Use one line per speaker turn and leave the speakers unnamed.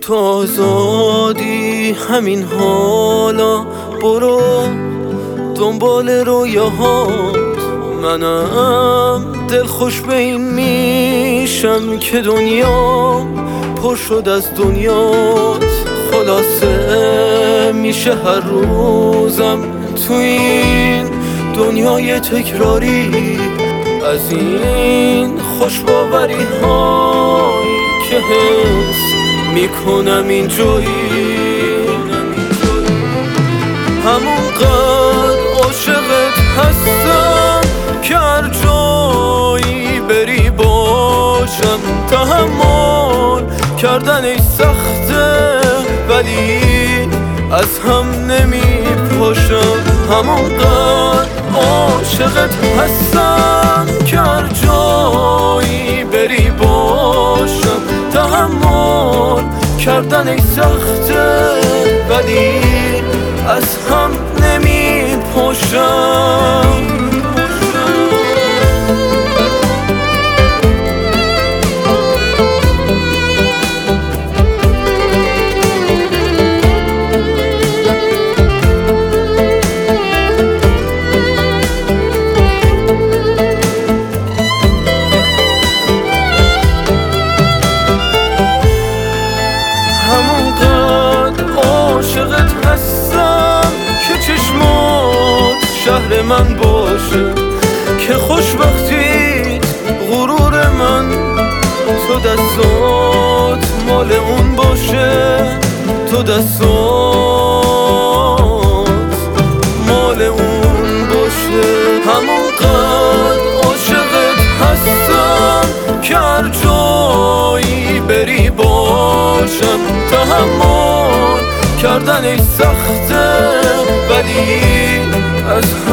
تو آزادی همین حالا، برو دنبال رویاهات. منم دلخوش به این میشم که دنیا پر شد از دنیات. خلاصه میشه هر روزم تو این دنیای تکراری از این خوشباوری هایی که حس میکنم اینجایی. همونقدر عاشقت هستم که هر جایی بری باشم. تحمل کردن ای سخته ولی از هم نمی پاشم. همونقدر عاشقت هستم که هر جایی بری باشم. تحمل کردن ای سخته ولی از هم نمی پاشم. عاشقت هستم که چشمات شهر من باشه، که خوشبختیت غرور من. تو دستات مال اون باشه، تو دستات مال اون باشه. همونقدر عاشقت هستم که هر جایی بری باشم. تحمل کردن ای سخته ولی از